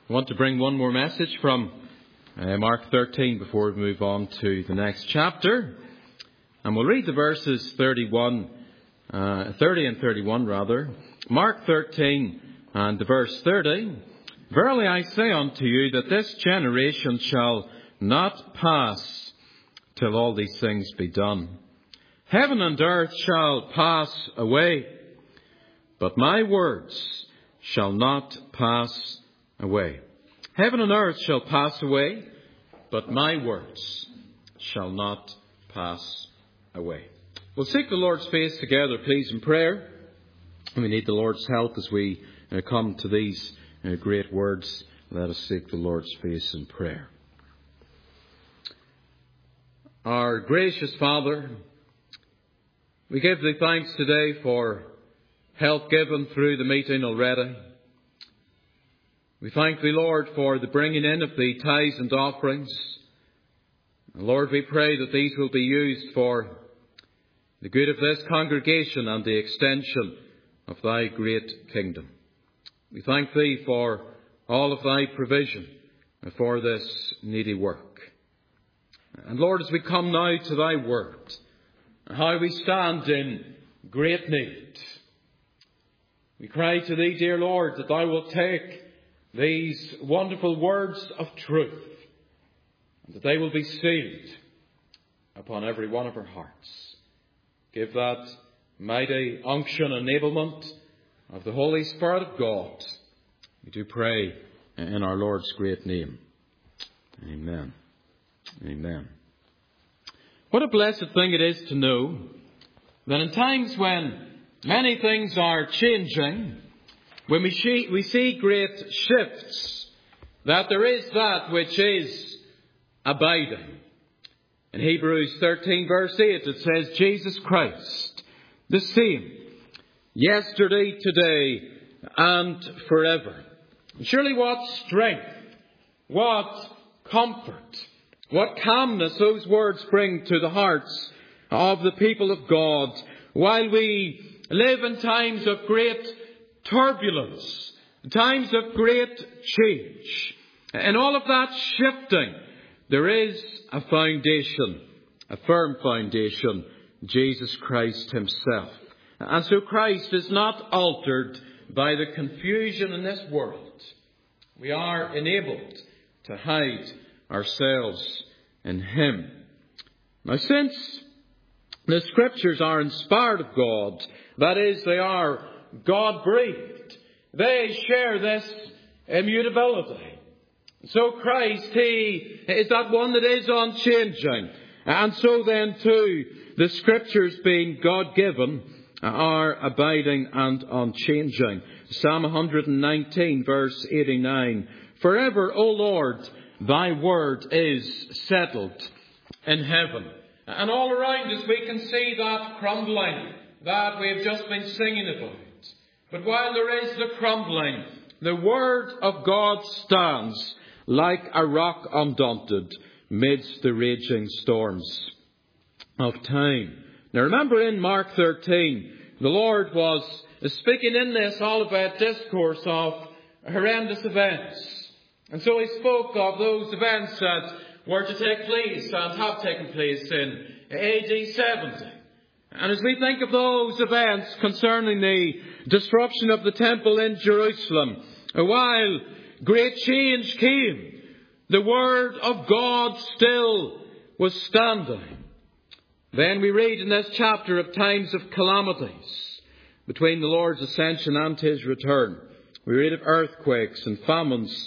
I want to bring one more message from Mark 13 before we move on to the next chapter. And we'll read the verses 30 and 31 rather. Mark 13 and the verse 30. Verily I say unto you that this generation shall not pass till all these things be done. Heaven and earth shall pass away, but my words shall not pass away. Heaven and earth shall pass away, but my words shall not pass away. We'll seek the Lord's face together, please, in prayer. We need the Lord's help as we come to these great words. Let us seek the Lord's face in prayer. Our gracious Father, we give Thee thanks today for help given through the meeting already. We thank Thee, Lord, for the bringing in of the tithes and offerings. And Lord, we pray that these will be used for the good of this congregation and the extension of Thy great kingdom. We thank Thee for all of Thy provision for this needy work. And Lord, as we come now to Thy word, how we stand in great need, we cry to Thee, dear Lord, that Thou wilt take these wonderful words of truth, and that they will be sealed upon every one of our hearts. Give that mighty unction and enablement of the Holy Spirit of God. We do pray in our Lord's great name. Amen. Amen. What a blessed thing it is to know that in times when many things are changing, when we see great shifts, that there is that which is abiding. In Hebrews 13 verse 8 it says, Jesus Christ, the same, yesterday, today, and forever. And surely what strength, what comfort, what calmness those words bring to the hearts of the people of God while we live in times of great turbulence, times of great change. And all of that shifting, there is a foundation, a firm foundation, Jesus Christ Himself. And so Christ is not altered by the confusion in this world. We are enabled to hide ourselves in Him. Now, since the Scriptures are inspired of God, that is, they are God-breathed, they share this immutability. So Christ, He is that one that is unchanging. And so then too, the Scriptures being God-given are abiding and unchanging. Psalm 119 verse 89. Forever, O Lord, Thy word is settled in heaven. And all around us we can see that crumbling that we have just been singing about. But while there is the crumbling, the word of God stands like a rock undaunted midst the raging storms of time. Now remember in Mark 13, the Lord was speaking in this Olivet discourse of horrendous events. And so He spoke of those events that were to take place and have taken place in AD 70. And as we think of those events concerning the disruption of the temple in Jerusalem, while great change came, the word of God still was standing. Then we read in this chapter of times of calamities between the Lord's ascension and His return. We read of earthquakes and famines.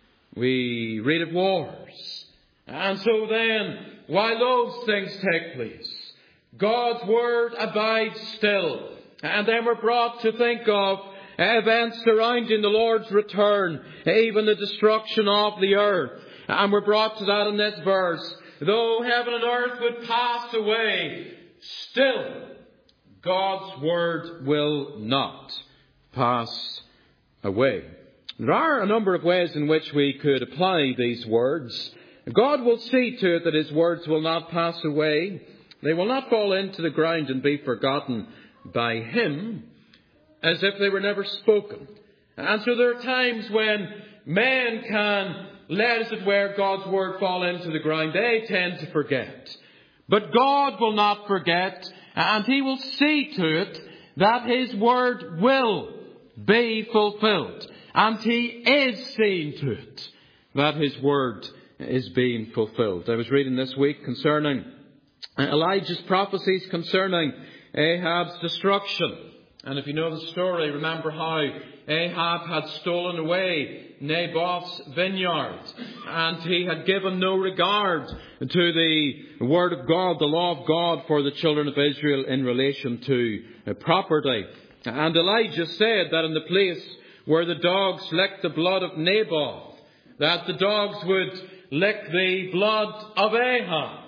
We read of wars. And so then, while those things take place, God's word abides still. And then we're brought to think of events surrounding the Lord's return, even the destruction of the earth. And we're brought to that in this verse. Though heaven and earth would pass away, still God's word will not pass away. There are a number of ways in which we could apply these words. God will see to it that His words will not pass away. They will not fall into the ground and be forgotten by Him as if they were never spoken. And so there are times when men can let, as it were, God's word fall into the ground, they tend to forget. But God will not forget, and He will see to it that His word will be fulfilled. And He is seeing to it that His word is being fulfilled. I was reading this week concerning Elijah's prophecies concerning Ahab's destruction. And if you know the story, remember how Ahab had stolen away Naboth's vineyard. And he had given no regard to the word of God, the law of God for the children of Israel in relation to property. And Elijah said that in the place where the dogs licked the blood of Naboth, that the dogs would lick the blood of Ahab.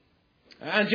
And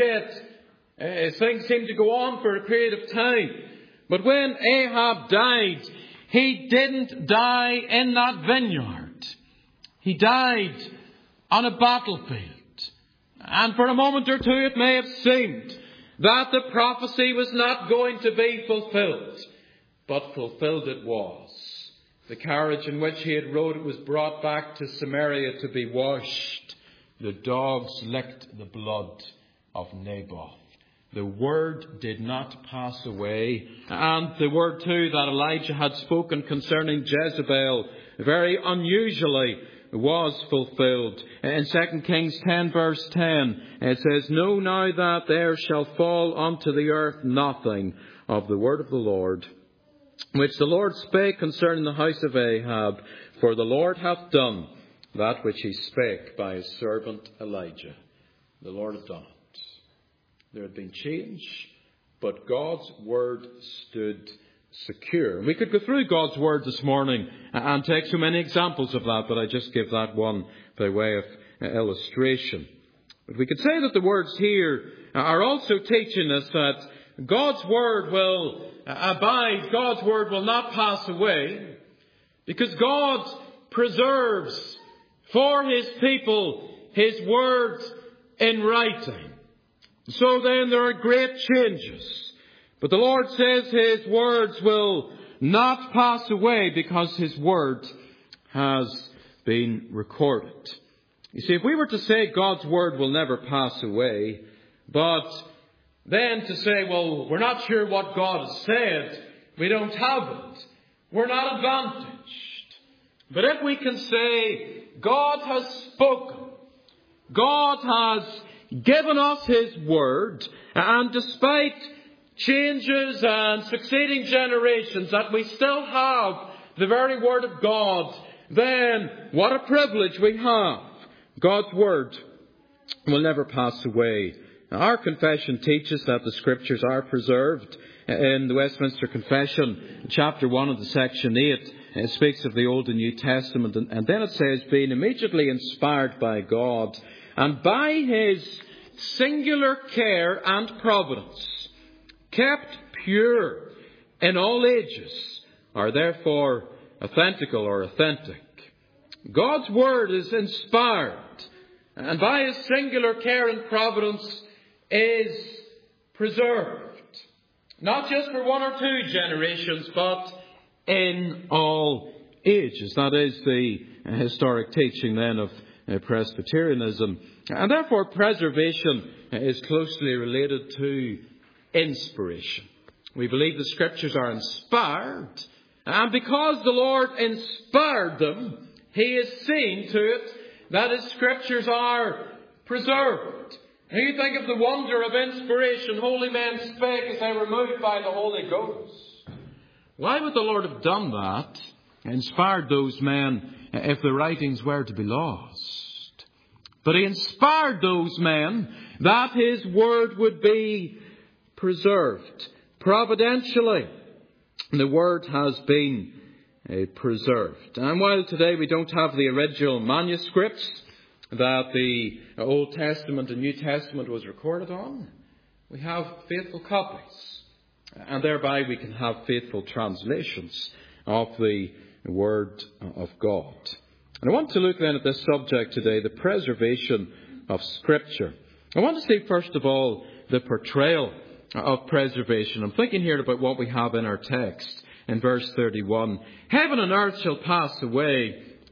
yet, things seemed to go on for a period of time. But when Ahab died, he didn't die in that vineyard. He died on a battlefield. And for a moment or two it may have seemed that the prophecy was not going to be fulfilled. But fulfilled it was. The carriage in which he had rode was brought back to Samaria to be washed. The dogs licked the blood of Naboth. The word did not pass away. And the word too that Elijah had spoken concerning Jezebel very unusually was fulfilled. In 2 Kings 10 verse 10 it says, "Know now that there shall fall unto the earth nothing of the word of the Lord, which the Lord spake concerning the house of Ahab, for the Lord hath done that which He spake by His servant Elijah." The Lord had done it. There had been change, but God's word stood secure. We could go through God's word this morning and take so many examples of that, but I just give that one by way of illustration. But we could say that the words here are also teaching us that God's word will abide, God's word will not pass away, because God preserves for His people His word in writing. So then there are great changes. But the Lord says His words will not pass away because His word has been recorded. You see, if we were to say God's word will never pass away, but then to say, well, we're not sure what God has said, we don't have it, we're not advantaged. But if we can say God has spoken, God has given us His word, and despite changes and succeeding generations that we still have the very word of God, then what a privilege we have. God's word will never pass away. Our confession teaches that the Scriptures are preserved. In the Westminster Confession, chapter 1 of the section 8, it speaks of the Old and New Testament, and then it says, being immediately inspired by God, and by His singular care and providence, kept pure in all ages, are therefore authentical or authentic. God's word is inspired, and by His singular care and providence is preserved. Not just for one or two generations, but in all ages. That is the historic teaching then of Presbyterianism. And therefore preservation is closely related to inspiration. We believe the Scriptures are inspired, and because the Lord inspired them, He is seeing to it that His Scriptures are preserved. Now you think of the wonder of inspiration. Holy men spake as they were moved by the Holy Ghost. Why would the Lord have done that, inspired those men, if the writings were to be lost? But He inspired those men that His word would be preserved. Providentially, the word has been preserved. And while today we don't have the original manuscripts that the Old Testament and New Testament was recorded on, we have faithful copies. And thereby we can have faithful translations of the Word of God. And I want to look then at this subject today, the preservation of Scripture. I want to see first of all the portrayal of preservation. I'm thinking here about what we have in our text in verse 31. Heaven and earth shall pass away,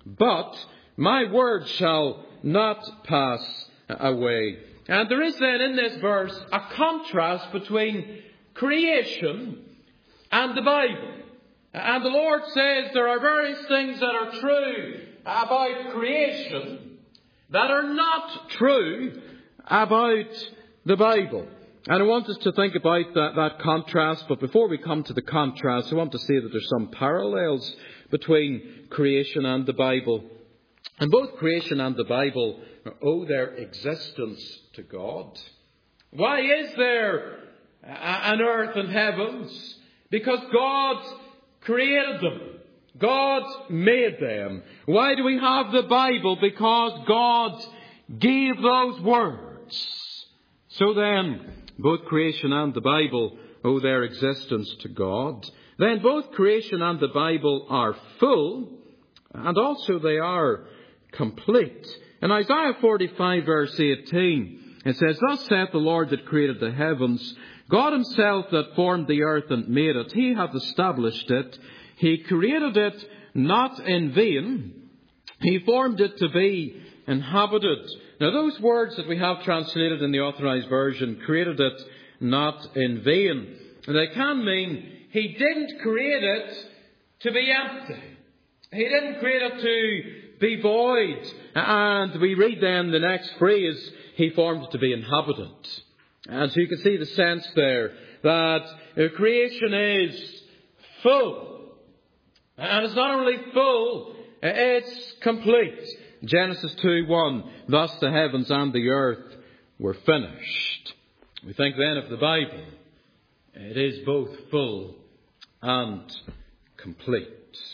but my word shall not pass away. And there is then in this verse a contrast between creation and the Bible. And the Lord says there are various things that are true about creation that are not true about the Bible. And I want us to think about that contrast. But before we come to the contrast, I want to say that there's some parallels between creation and the Bible. And both creation and the Bible owe their existence to God. Why is there an earth and heavens? Because God created them. God made them. Why do we have the Bible? Because God gave those words. So then, both creation and the Bible owe their existence to God. Then both creation and the Bible are full, and also they are complete. In Isaiah 45 verse 18, it says, Thus saith the Lord that created the heavens, God himself that formed the earth and made it. He hath established it. He created it not in vain. He formed it to be inhabited. Now those words that we have translated in the Authorized Version, created it not in vain, they can mean he didn't create it to be empty. He didn't create it to be void. And we read then the next phrase, he formed it to be inhabited. And so you can see the sense there that creation is full. And it's not only full, it's complete. Genesis 2:1, Thus the heavens and the earth were finished. We think then of the Bible. It is both full and complete.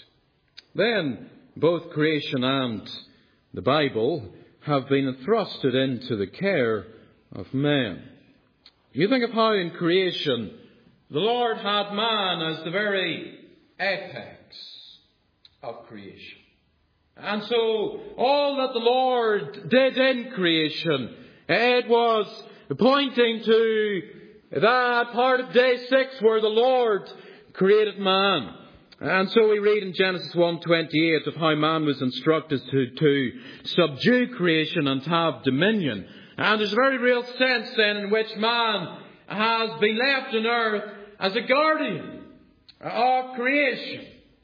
Then both creation and the Bible have been entrusted into the care of men. You think of how in creation the Lord had man as the very apex of creation. And so all that the Lord did in creation, it was pointing to that part of day 6 where the Lord created man. And so we read in Genesis 1:28 of how man was instructed to subdue creation and have dominion. And there's a very real sense then in which man has been left on earth as a guardian of creation.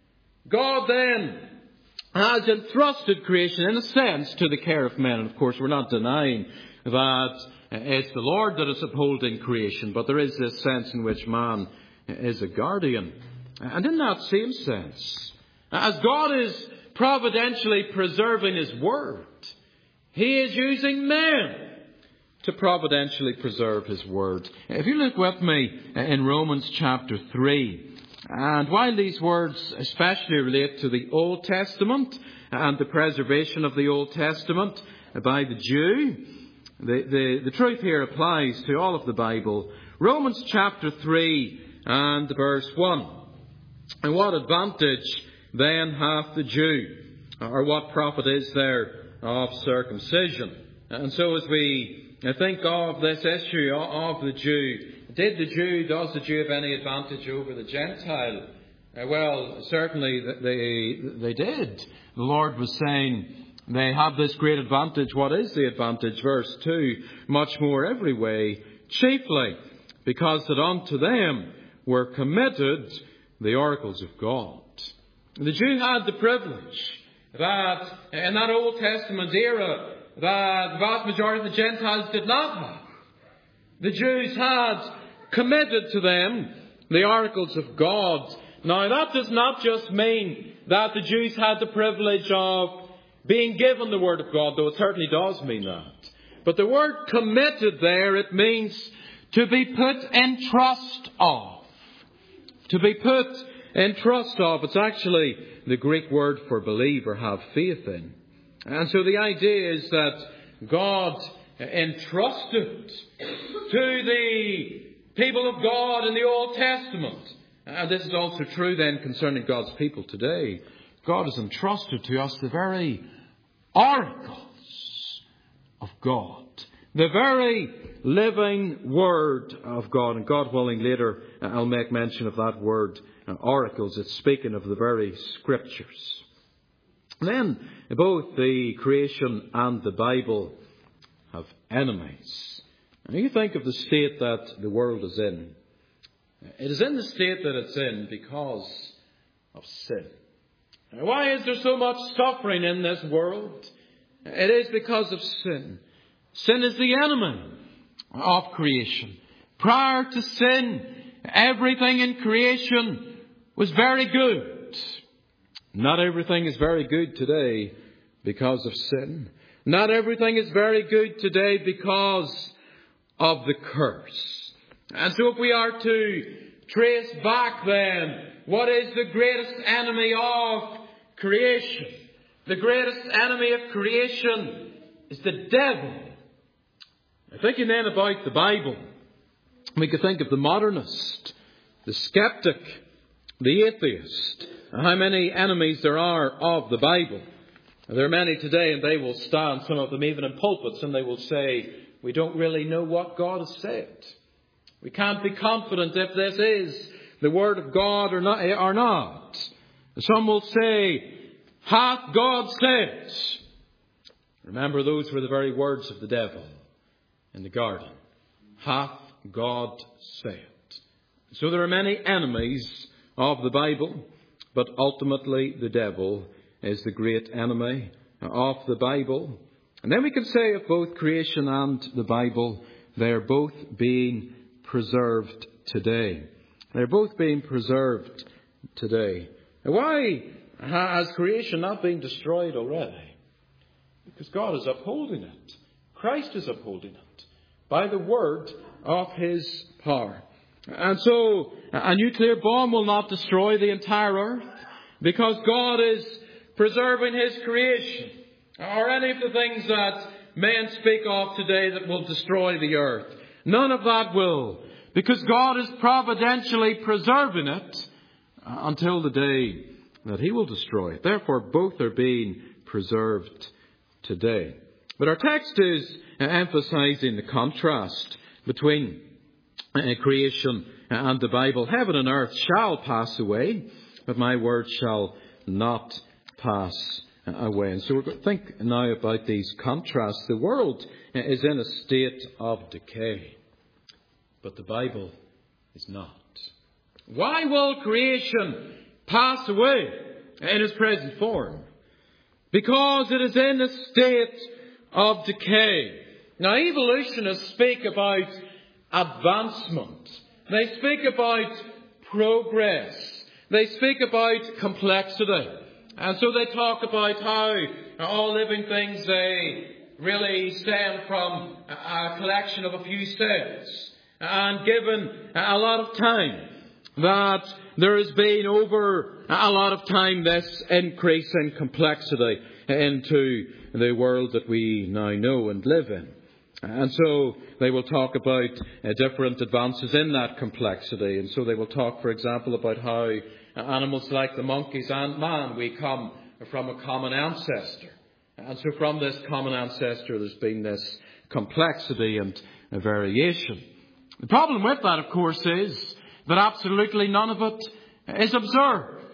God then has entrusted creation in a sense to the care of men. And of course we're not denying that it's the Lord that is upholding creation, but there is this sense in which man is a guardian. And in that same sense, as God is providentially preserving his word, he is using men to providentially preserve his word. If you look with me in Romans chapter 3, and while these words especially relate to the Old Testament and the preservation of the Old Testament by the Jew, the truth here applies to all of the Bible. Romans chapter 3 and verse 1. And what advantage then hath the Jew? Or what profit is there of circumcision? And so as we think of this issue of the Jew, does the Jew have any advantage over the Gentile? Well, certainly they did. The Lord was saying they have this great advantage. What is the advantage? Verse 2, much more every way, chiefly because that unto them were committed the oracles of God. The Jew had the privilege that in that Old Testament era that the vast majority of the Gentiles did not have. The Jews had committed to them the oracles of God. Now that does not just mean that the Jews had the privilege of being given the Word of God, though it certainly does mean that. But the word committed there, it means to be put in trust of. To be put in trust of. It's actually the Greek word for believe or have faith in. And so the idea is that God entrusted to the people of God in the Old Testament. And this is also true then concerning God's people today. God has entrusted to us the very oracles of God. The very living Word of God. And God willing, later I'll make mention of that word, oracles. It's speaking of the very Scriptures. Then both the creation and the Bible have enemies. And you think of the state that the world is in. It is in the state that it's in because of sin. Now, why is there so much suffering in this world? It is because of sin. Sin is the enemy of creation. Prior to sin, everything in creation was very good. Not everything is very good today because of sin. Not everything is very good today because of the curse. And so if we are to trace back then, what is the greatest enemy of creation? The greatest enemy of creation is the devil. Now, thinking then about the Bible, we could think of the modernist, the skeptic, the atheist, and how many enemies there are of the Bible. There are many today, and they will stand, some of them even in pulpits, and they will say, we don't really know what God has said. We can't be confident if this is the Word of God or not. Some will say, hath God said? Remember, those were the very words of the devil in the garden. Hath God said? So there are many enemies of the Bible, but ultimately the devil is the great enemy of the Bible. And then we can say of both creation and the Bible, they are both being preserved today. They're both being preserved today. Now, why has creation not been destroyed already? Because God is upholding it. Christ is upholding it by the word of His power. And so a nuclear bomb will not destroy the entire earth because God is preserving His creation. Or any of the things that men speak of today that will destroy the earth. None of that will. Because God is providentially preserving it until the day that He will destroy it. Therefore, both are being preserved today. But our text is emphasizing the contrast between creation and the Bible. Heaven and earth shall pass away, but my word shall not pass away. And so we're going to think now about these contrasts. The world is in a state of decay, but the Bible is not. Why will creation pass away in its present form? Because it is in a state of decay. Now, evolutionists speak about advancement. They speak about progress. They speak about complexity. And so they talk about how all living things, they really stem from a collection of a few cells. And given a lot of time, that there has been over a lot of time this increase in complexity into the world that we now know and live in. And so they will talk about different advances in that complexity. And so they will talk, for example, about how animals like the monkeys and man, we come from a common ancestor. And so from this common ancestor, there's been this complexity and variation. The problem with that, of course, is that absolutely none of it is observed.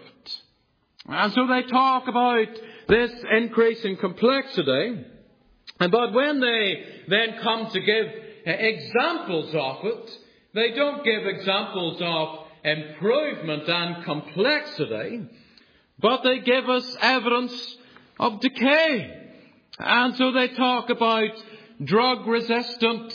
And so they talk about this increase in complexity, but when they then come to give examples of it, they don't give examples of improvement and complexity, but they give us evidence of decay. And so they talk about drug-resistant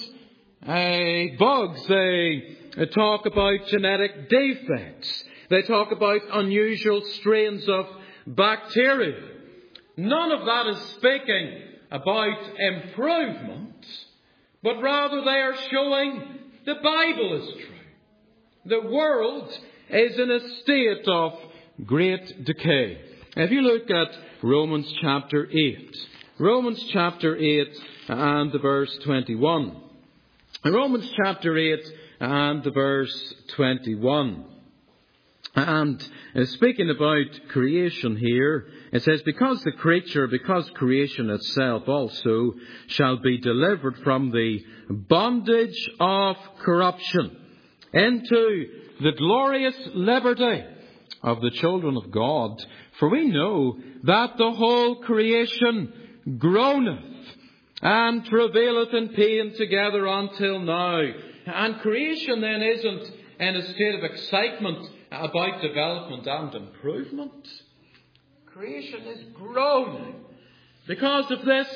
bugs. They talk about genetic defects. They talk about unusual strains of bacteria. None of that is speaking about improvement, but rather they are showing the Bible is true. The world is in a state of great decay. If you look at Romans chapter 8, Romans chapter 8 and the verse 21. Romans chapter 8 and the verse 21. And speaking about creation here, it says, because creation itself also shall be delivered from the bondage of corruption into the glorious liberty of the children of God. For we know that the whole creation groaneth and travaileth in pain together until now. And creation then isn't in a state of excitement about development and improvement. Creation is groaning because of this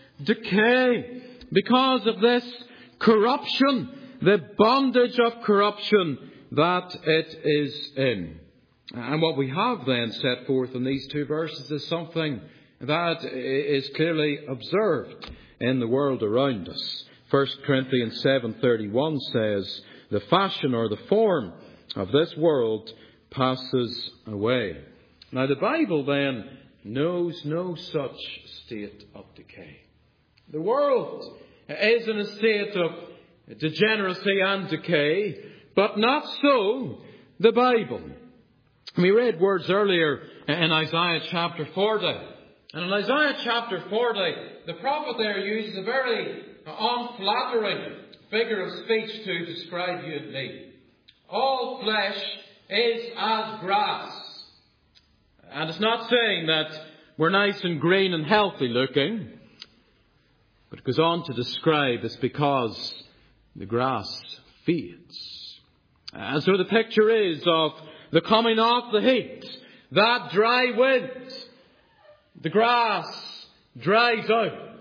decay, because of this corruption, the bondage of corruption that it is in. And what we have then set forth in these two verses is something that is clearly observed in the world around us. 1 Corinthians 7:31 says, "The fashion or the form of this world passes away." Now the Bible then knows no such state of decay. The world is in a state of degeneracy and decay, but not so the Bible. We read words earlier in Isaiah chapter 40. And in Isaiah chapter 40, the prophet there uses a very unflattering figure of speech to describe you and me. All flesh is as grass. And it's not saying that we're nice and green and healthy looking, but it goes on to describe it's because the grass fades. And so the picture is of the coming of the heat, that dry wind. The grass dries out.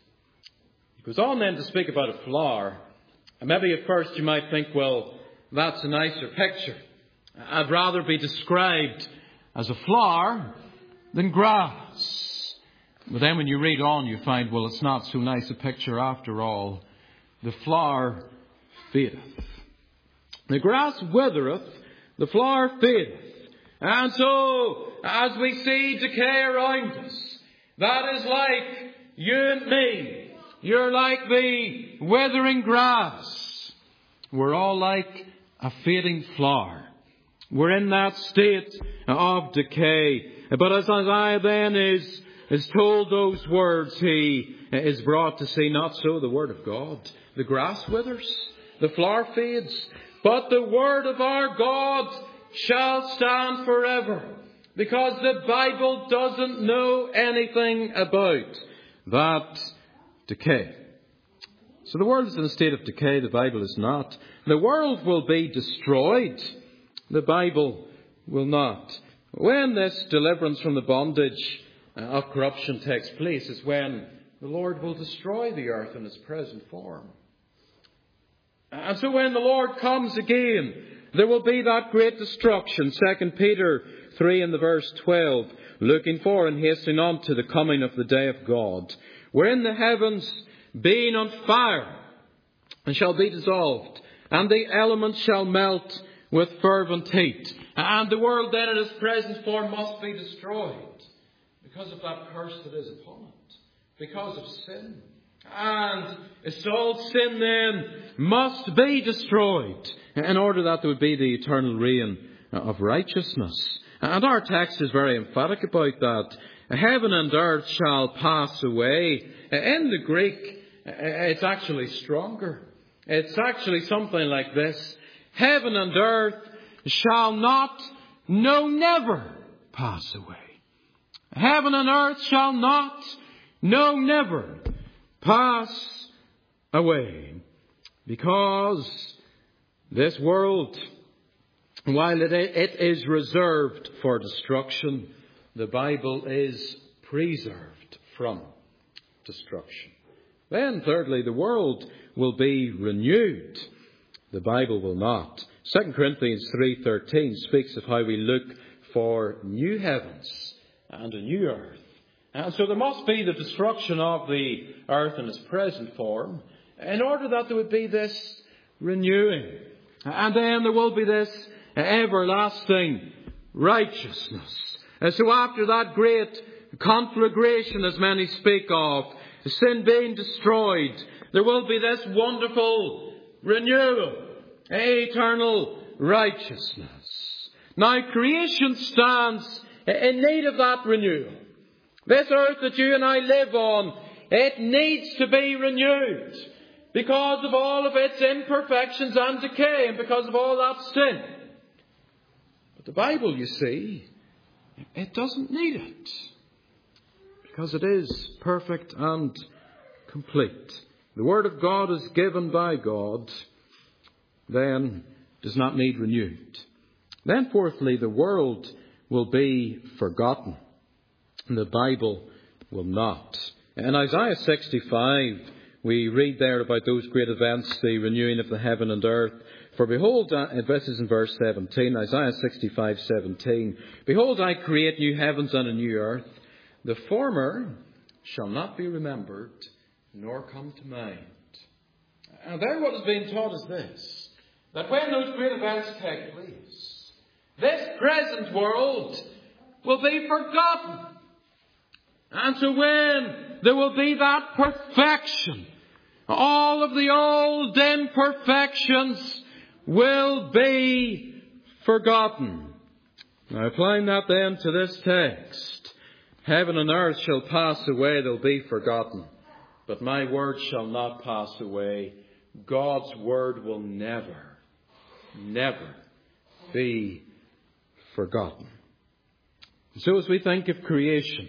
He goes on then to speak about a flower. And maybe at first you might think, well, that's a nicer picture. I'd rather be described as a flower than grass. But then when you read on, you find, well, it's not so nice a picture after all. The flower fadeth. The grass withereth, the flower fadeth. And so, as we see decay around us, that is like you and me. You're like the withering grass. We're all like a fading flower. We're in that state of decay. But as Isaiah then is told those words, he is brought to say, not so the word of God. The grass withers, the flower fades, but the word of our God shall stand forever, because the Bible doesn't know anything about that decay. So the world is in a state of decay, the Bible is not. The world will be destroyed, the Bible will not. When this deliverance from the bondage of corruption takes place is when the Lord will destroy the earth in its present form. And so when the Lord comes again, there will be that great destruction. 2 Peter 3 in the verse 12, looking for and hastening on to the coming of the day of God, wherein the heavens being on fire and shall be dissolved, and the elements shall melt with fervent heat. And the world then in its present form must be destroyed because of that curse that is upon it, because of sin. And all sin then must be destroyed in order that there would be the eternal reign of righteousness. And our text is very emphatic about that. Heaven and earth shall pass away. In the Greek, it's actually stronger. It's actually something like this. Heaven and earth shall not, no, never pass away. Heaven and earth shall not, no, never pass away. Because this world, while it is reserved for destruction, the Bible is preserved from destruction. Then, thirdly, the world will be renewed. The Bible will not. 2 Corinthians 3:13 speaks of how we look for new heavens and a new earth. And so there must be the destruction of the earth in its present form in order that there would be this renewing. And then there will be this everlasting righteousness. And so after that great conflagration, as many speak of, sin being destroyed, there will be this wonderful renewal, eternal righteousness. Now creation stands in need of that renewal. This earth that you and I live on, it needs to be renewed because of all of its imperfections and decay and because of all that sin. But the Bible, you see, it doesn't need it, because it is perfect and complete. The Word of God is given by God, then does not need renewed. Then fourthly, the world will be forgotten, and the Bible will not. In Isaiah 65, we read there about those great events, the renewing of the heaven and earth. For behold, this is in verse 17, Isaiah 65:17. Behold, I create new heavens and a new earth. The former shall not be remembered, nor come to mind. And there what is being taught is this, that when those great events take place, this present world will be forgotten. And so when there will be that perfection, all of the old imperfections will be forgotten. Now applying that then to this text, heaven and earth shall pass away, they'll be forgotten. But my word shall not pass away. God's word will never, never be forgotten. So as we think of creation,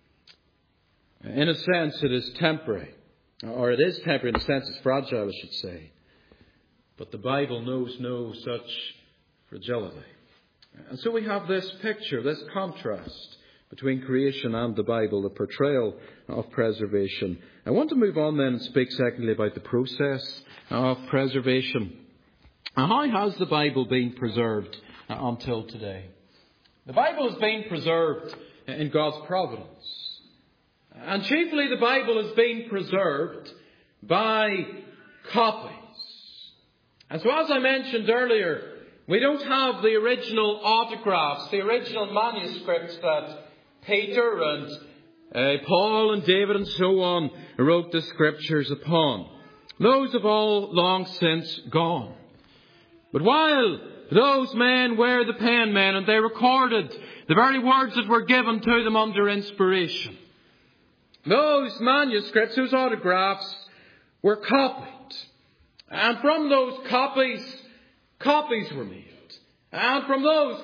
in a sense it is temporary. Or it is temporary in a sense, it's fragile, I should say. But the Bible knows no such fragility. And so we have this picture, this contrast between creation and the Bible, the portrayal of preservation. I want to move on then and speak secondly about the process of preservation. How has the Bible been preserved until today? The Bible has been preserved in God's providence. And chiefly the Bible has been preserved by copies. And so as I mentioned earlier, we don't have the original autographs, the original manuscripts that Peter and Paul and David and so on wrote the scriptures upon. Those have all long since gone. But while those men were the penmen and they recorded the very words that were given to them under inspiration, those manuscripts, those autographs were copied. And from those copies were made. And from those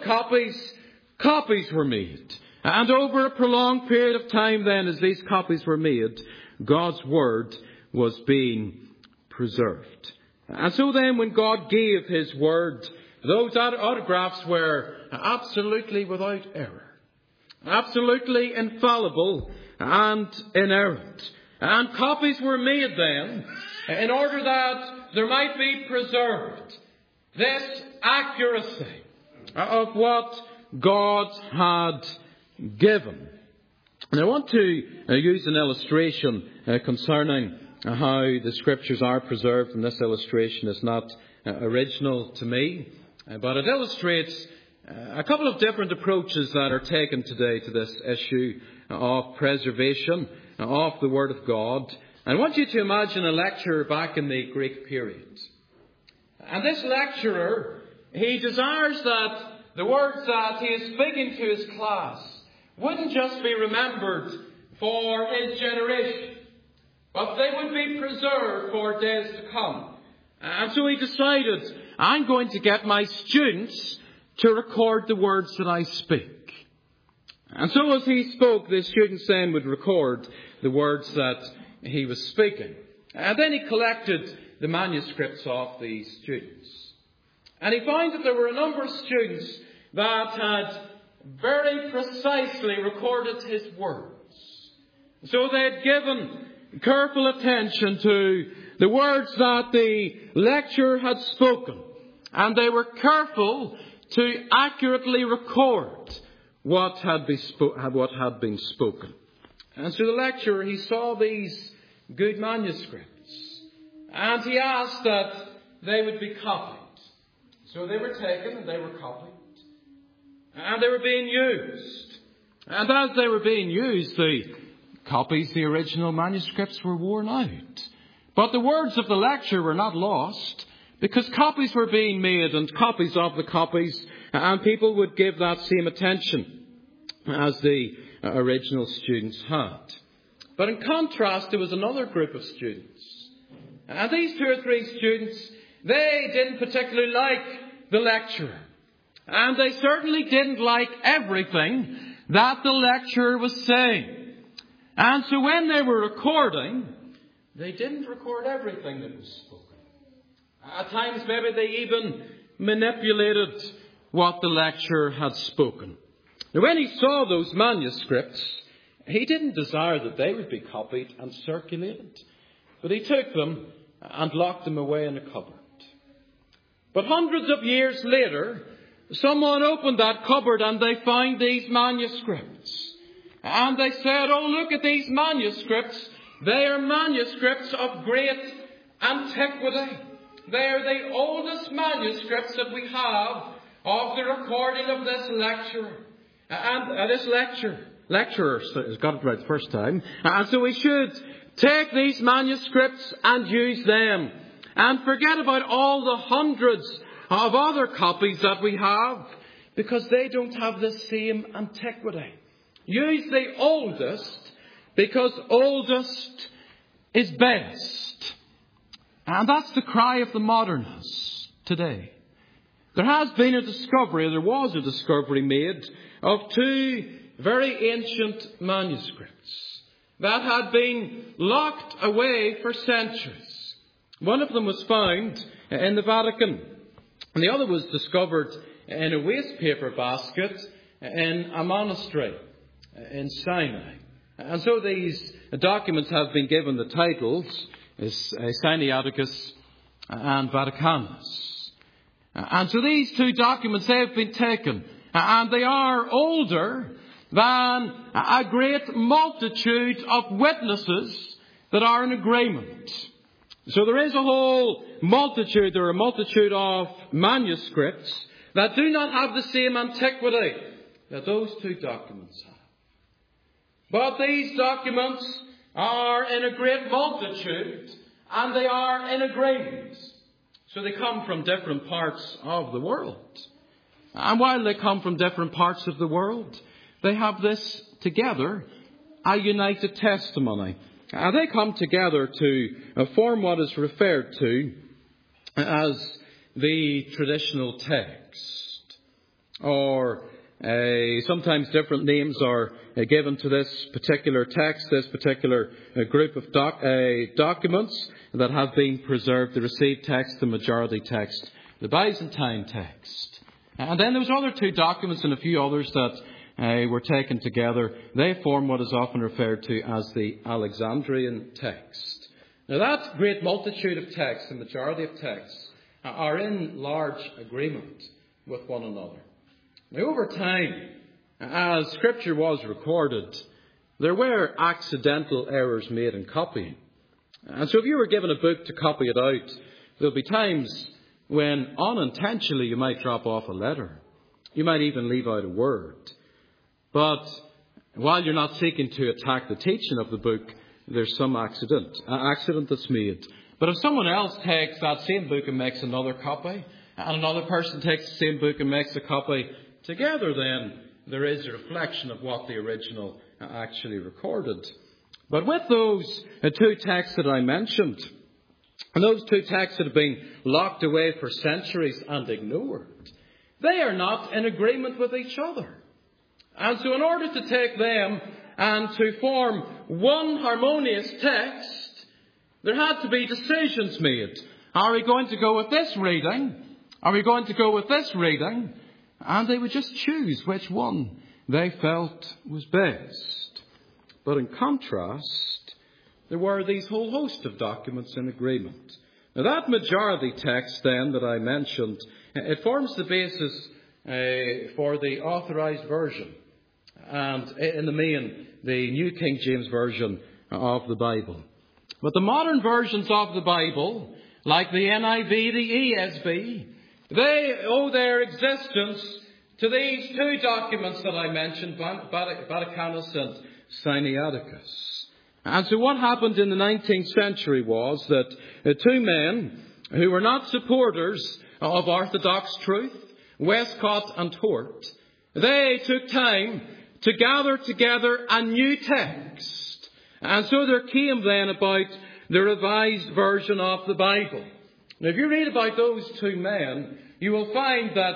copies were made. And over a prolonged period of time then, as these copies were made, God's word was being preserved. And so then when God gave his word, those autographs were absolutely without error. Absolutely infallible and inerrant. And copies were made then in order that there might be preserved this accuracy of what God had given. And I want to use an illustration concerning how the scriptures are preserved, and this illustration is not original to me, but it illustrates a couple of different approaches that are taken today to this issue of preservation of the Word of God. I want you to imagine a lecturer back in the Greek period. And this lecturer, he desires that the words that he is speaking to his class wouldn't just be remembered for his generation, but they would be preserved for days to come. And so he decided, I'm going to get my students to record the words that I speak. And so as he spoke, the students then would record the words that he was speaking. And then he collected the manuscripts of the students. And he found that there were a number of students that had very precisely recorded his words. So they had given careful attention to the words that the lecturer had spoken. And they were careful to accurately record what had been spoken. And so the lecturer, he saw these good manuscripts. And he asked that they would be copied. So they were taken and they were copied. And they were being used. And as they were being used, the copies, the original manuscripts were worn out. But the words of the lecturer were not lost, because copies were being made and copies of the copies, and people would give that same attention as the original students had. But in contrast, there was another group of students. And these 2 or 3 students, they didn't particularly like the lecturer. And they certainly didn't like everything that the lecturer was saying. And so when they were recording, they didn't record everything that was spoken. At times maybe they even manipulated what the lecturer had spoken. Now when he saw those manuscripts, he didn't desire that they would be copied and circulated. But he took them and locked them away in a cupboard. But hundreds of years later, someone opened that cupboard and they found these manuscripts. And they said, oh, look at these manuscripts. They are manuscripts of great antiquity. They are the oldest manuscripts that we have of the recording of this lecturer. And this lecturer has got it right the first time. And so we should take these manuscripts and use them. And forget about all the hundreds of other copies that we have, because they don't have the same antiquity. Use the oldest, because oldest is best. And that's the cry of the modernists today. There was a discovery made of two very ancient manuscripts that had been locked away for centuries. One of them was found in the Vatican, and the other was discovered in a wastepaper basket in a monastery in Sinai. And so these documents have been given the titles Sinaiticus and Vaticanus. And so these two documents, they have been taken, and they are older than a great multitude of witnesses that are in agreement. So there is a multitude of manuscripts that do not have the same antiquity that those two documents have. But these documents are in a great multitude, and they are in agreement. So they come from different parts of the world. And while they come from different parts of the world, they have this together, a united testimony. And they come together to form what is referred to as the traditional text. Or sometimes different names are given to this particular text, this particular group of documents that have been preserved. The received text, the majority text, the Byzantine text. And then there was other two documents and a few others that were taken together. They form what is often referred to as the Alexandrian text. Now that great multitude of texts, the majority of texts, are in large agreement with one another. Now over time, as Scripture was recorded, there were accidental errors made in copying. And so if you were given a book to copy it out, there'll be times when unintentionally you might drop off a letter. You might even leave out a word. But while you're not seeking to attack the teaching of the book, there's some accident that's made. But if someone else takes that same book and makes another copy, and another person takes the same book and makes a copy, together then there is a reflection of what the original actually recorded. But with those two texts that I mentioned, and those two texts that have been locked away for centuries and ignored, they are not in agreement with each other. And so in order to take them and to form one harmonious text, there had to be decisions made. Are we going to go with this reading? Are we going to go with this reading? And they would just choose which one they felt was best. But in contrast, there were these whole host of documents in agreement. Now that majority text then that I mentioned, it forms the basis for the authorized version. And in the main, the New King James Version of the Bible. But the modern versions of the Bible, like the NIV, the ESV, they owe their existence to these two documents that I mentioned, Vaticanus and Sinaiticus. And so what happened in the 19th century was that two men who were not supporters of Orthodox truth, Westcott and Hort, they took time to gather together a new text. And so there came then about the revised version of the Bible. Now, if you read about those two men, you will find that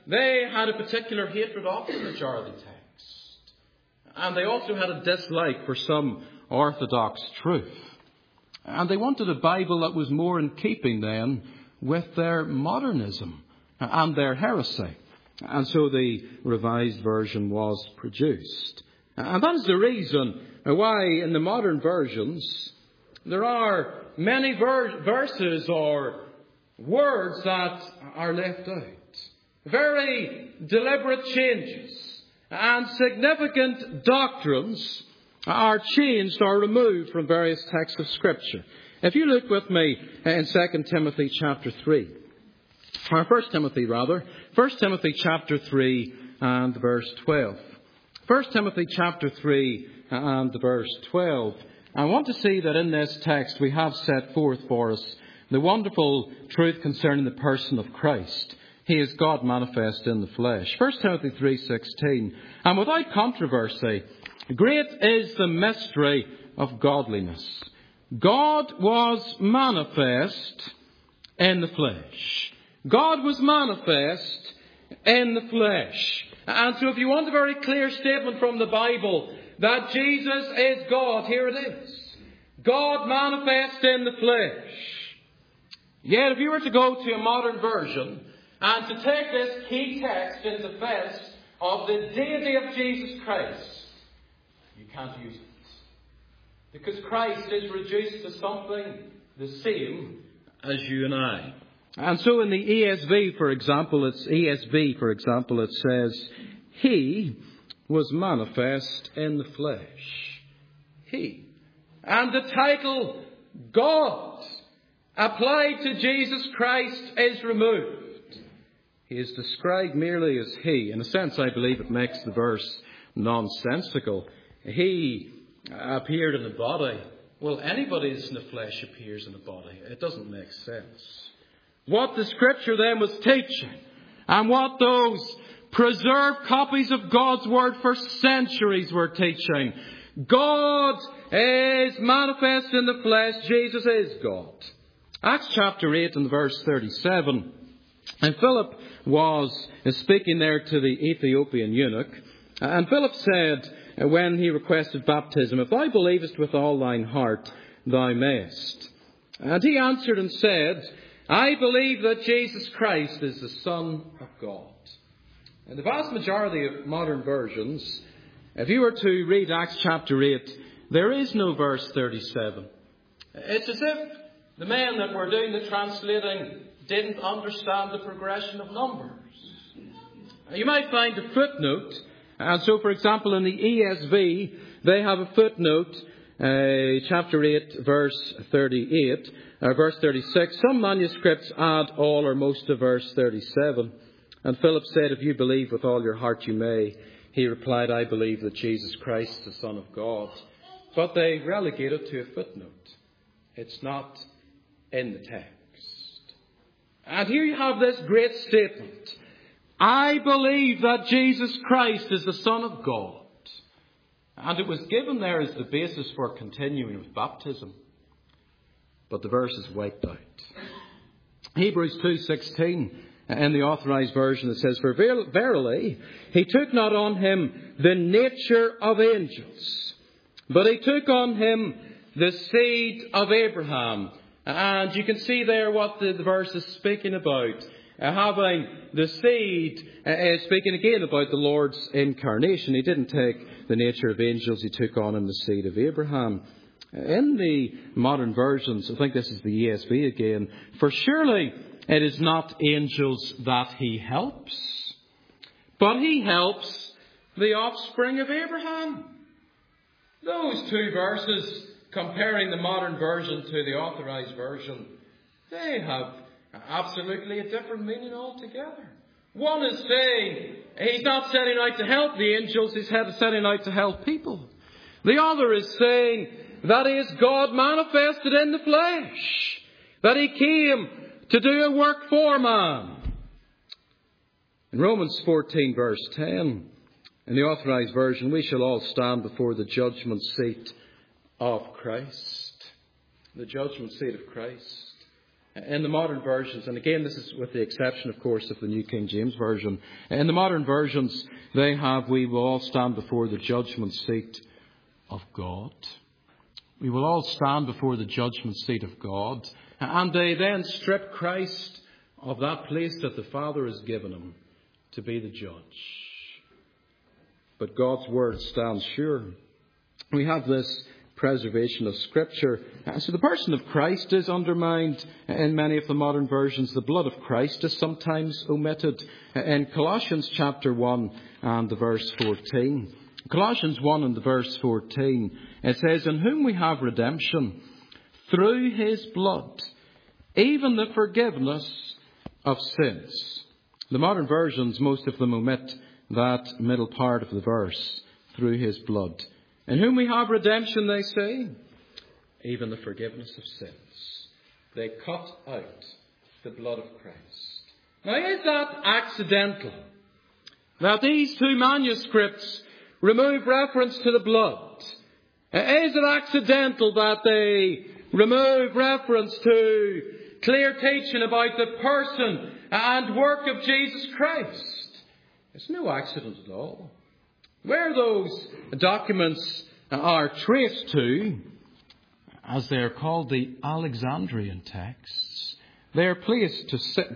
they had a particular hatred of the majority text. And they also had a dislike for some orthodox truth. And they wanted a Bible that was more in keeping then with their modernism and their heresy. And so the Revised Version was produced. And that is the reason why in the modern versions there are many verses or words that are left out. Very deliberate changes and significant doctrines are changed or removed from various texts of Scripture. If you look with me in 2 Timothy chapter 3, or 1 Timothy rather, 1 Timothy chapter 3 and verse 12. 1 Timothy chapter 3 and verse 12. I want to see that in this text we have set forth for us the wonderful truth concerning the person of Christ. He is God manifest in the flesh. 1 Timothy 3:16. And without controversy, great is the mystery of godliness. God was manifest in the flesh. God was manifest in the flesh. And so if you want a very clear statement from the Bible that Jesus is God, here it is. God manifest in the flesh. Yet if you were to go to a modern version and to take this key text in defense of the deity of Jesus Christ, you can't use it. Because Christ is reduced to something the same as you and I. And so in the ESV, for example, it says, He was manifest in the flesh. He. And the title God applied to Jesus Christ is removed. He is described merely as He. In a sense, I believe it makes the verse nonsensical. He appeared in the body. Well, anybody that's in the flesh appears in the body. It doesn't make sense. What the Scripture then was teaching, and what those preserved copies of God's Word for centuries were teaching. God is manifest in the flesh. Jesus is God. Acts chapter 8 and verse 37. And Philip was speaking there to the Ethiopian eunuch. And Philip said, when he requested baptism, If thou believest with all thine heart, thou mayest. And he answered and said, I believe that Jesus Christ is the Son of God. In the vast majority of modern versions, if you were to read Acts chapter 8, there is no verse 37. It's as if the men that were doing the translating didn't understand the progression of numbers. You might find a footnote. And so, for example, in the ESV, they have a footnote, chapter 8, verse 38, or verse 36. Some manuscripts add all or most of verse 37. And Philip said, If you believe with all your heart, you may. He replied, I believe that Jesus Christ is the Son of God. But they relegate it to a footnote. It's not in the text. And here you have this great statement. I believe that Jesus Christ is the Son of God. And it was given there as the basis for continuing with baptism. But the verse is wiped out. Hebrews 2:16 in the Authorized Version, it says, For verily he took not on him the nature of angels, but he took on him the seed of Abraham. And you can see there what the verse is speaking about. Having the seed is speaking again about the Lord's incarnation. He didn't take the nature of angels, he took on him the seed of Abraham. In the modern versions, I think this is the ESV again, for surely it is not angels that he helps, but he helps the offspring of Abraham. Those two verses, comparing the modern version to the Authorized Version, they have absolutely a different meaning altogether. One is saying he's not setting out to help the angels, he's setting out to help people. The other is saying that he is God manifested in the flesh, that he came to do a work for man. In Romans 14 verse 10, in the Authorized Version, we shall all stand before the judgment seat of Christ. The judgment seat of Christ. in the modern versions, and again this is with the exception, of course, of the New King James Version, in the modern versions they have, we will all stand before the judgment seat of God. We will all stand before the judgment seat of God. And they then strip Christ of that place that the Father has given him to be the judge. But God's word stands sure. We have this preservation of Scripture. So the person of Christ is undermined in many of the modern versions. The blood of Christ is sometimes omitted. In Colossians chapter 1 and the verse 14. Colossians 1 and the verse 14. It says, in whom we have redemption through his blood, even the forgiveness of sins. The modern versions, most of them omit that middle part of the verse, through his blood. In whom we have redemption, they say, even the forgiveness of sins. They cut out the blood of Christ. Now, is that accidental? That these two manuscripts remove reference to the blood? Is it accidental that they remove reference to clear teaching about the person and work of Jesus Christ? It's no accident at all. Where those documents are traced to, as they are called, the Alexandrian texts, they are traced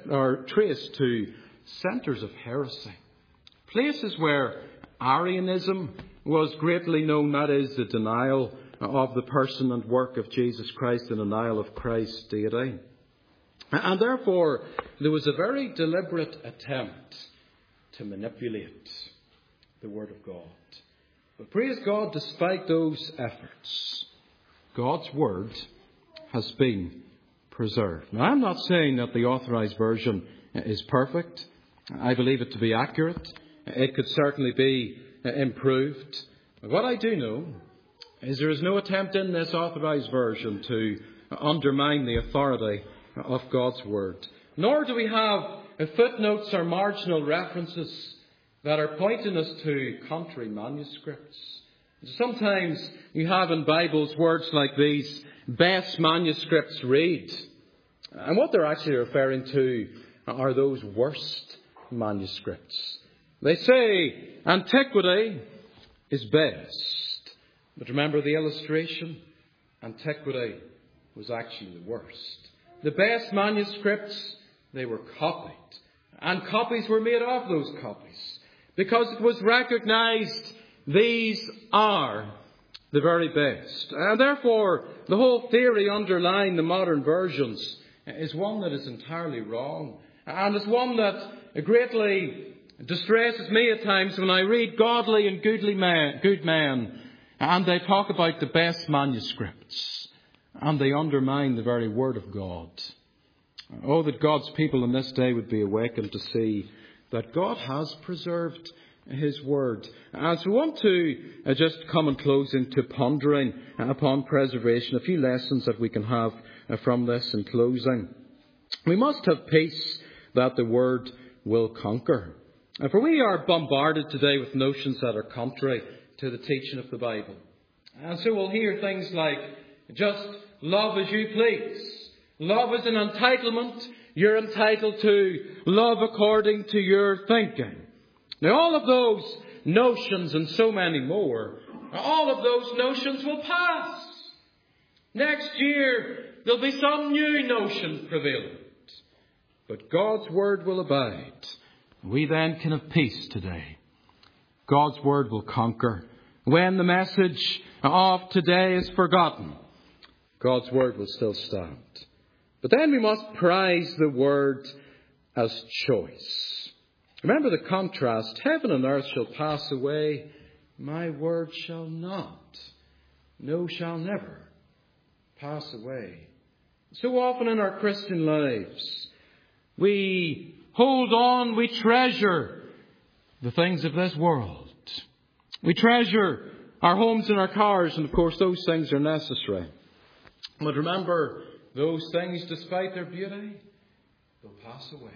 to centres of heresy. Places where Arianism was greatly known, that is, the denial of the person and work of Jesus Christ, the denial of Christ's deity. And therefore, there was a very deliberate attempt to manipulate the Word of God. But praise God, despite those efforts, God's Word has been preserved. Now, I'm not saying that the Authorized Version is perfect. I believe it to be accurate. It could certainly be improved. But what I do know is there is no attempt in this Authorized Version to undermine the authority of God's Word. Nor do we have footnotes or marginal references that are pointing us to contrary manuscripts. Sometimes you have in Bibles words like these, best manuscripts read. And what they're actually referring to are those worst manuscripts. They say antiquity is best. But remember the illustration? Antiquity was actually the worst. The best manuscripts, they were copied. And copies were made of those copies. Because it was recognized these are the very best. And therefore, the whole theory underlying the modern versions is one that is entirely wrong. And is one that greatly distresses me at times when I read godly and good men, and they talk about the best manuscripts, and they undermine the very Word of God. Oh, that God's people in this day would be awakened to see that God has preserved His Word. And so we want to just come and close into pondering upon preservation, a few lessons that we can have from this in closing. We must have peace that the Word will conquer. For we are bombarded today with notions that are contrary to the teaching of the Bible. And so we'll hear things like, just love as you please. Love is an entitlement. You're entitled to love according to your thinking. Now all of those notions and so many more, all of those notions will pass. Next year there'll be some new notion prevalent. But God's Word will abide. We then can have peace today. God's Word will conquer. When the message of today is forgotten, God's Word will still stand. But then we must prize the Word as choice. Remember the contrast. Heaven and earth shall pass away. My word shall not. No, shall never pass away. So often in our Christian lives, we hold on, we treasure the things of this world. We treasure our homes and our cars, and of course those things are necessary. But remember, those things, despite their beauty, will pass away.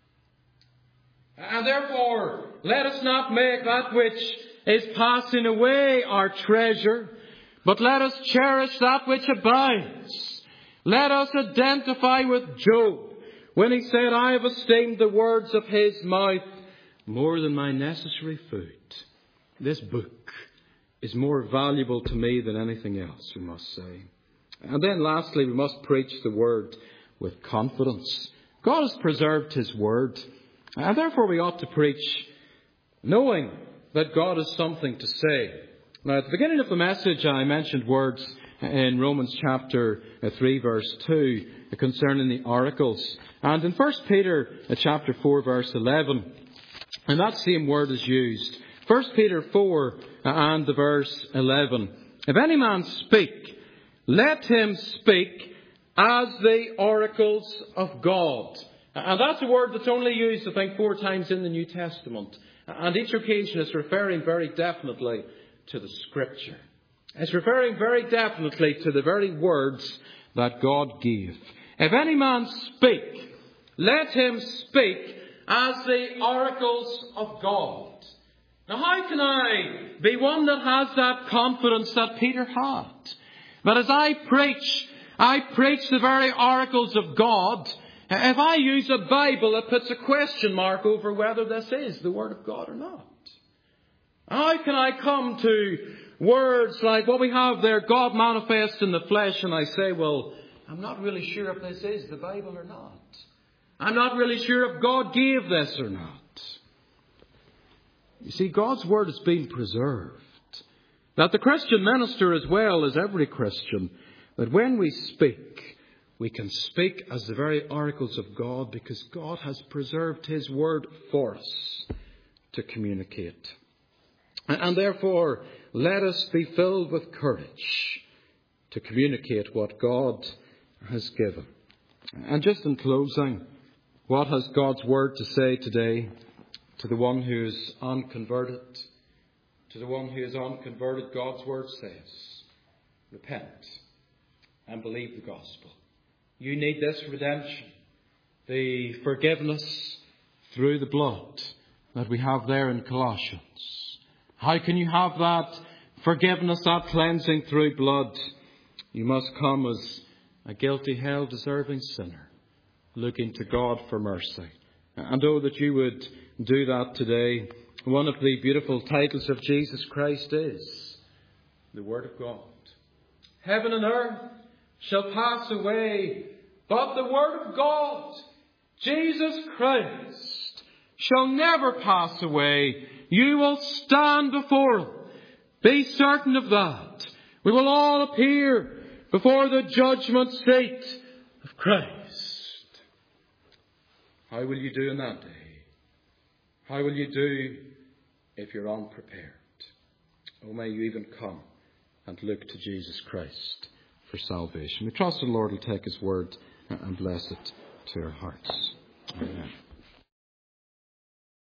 And therefore, let us not make that which is passing away our treasure, but let us cherish that which abides. Let us identify with Job when he said, I have esteemed the words of his mouth more than my necessary food. This book is more valuable to me than anything else, we must say. And then lastly, we must preach the word with confidence. God has preserved his word, and therefore we ought to preach knowing that God has something to say. Now, at the beginning of the message, I mentioned words in Romans chapter 3, verse 2, concerning the oracles. And in 1 Peter chapter 4, verse 11, and that same word is used. 1 Peter 4 and the verse 11. If any man speak, let him speak as the oracles of God. And that's a word that's only used, I think, 4 times in the New Testament. And each occasion is referring very definitely to the Scripture. It's referring very definitely to the very words that God gave. If any man speak, let him speak as the oracles of God. Now, how can I be one that has that confidence that Peter had? But as I preach the very oracles of God. If I use a Bible that puts a question mark over whether this is the Word of God or not. How can I come to words like what we have there, God manifest in the flesh, and I say, well, I'm not really sure if this is the Bible or not. I'm not really sure if God gave this or not. You see, God's Word has been preserved. That the Christian minister, as well as every Christian, that when we speak, we can speak as the very oracles of God, because God has preserved his word for us to communicate. And therefore, let us be filled with courage to communicate what God has given. And just in closing, what has God's word to say today to the one who is unconverted? To the one who is unconverted, God's word says, repent and believe the gospel. You need this redemption, the forgiveness through the blood that we have there in Colossians. How can you have that forgiveness, that cleansing through blood? You must come as a guilty, hell-deserving sinner, looking to God for mercy. And oh, that you would do that today. One of the beautiful titles of Jesus Christ is the Word of God. Heaven and earth shall pass away, but the Word of God, Jesus Christ, shall never pass away. You will stand before Him. Be certain of that. We will all appear before the judgment seat of Christ. How will you do in that day? How will you do if you're unprepared? Oh, may you even come and look to Jesus Christ for salvation. We trust the Lord will take His word and bless it to our hearts.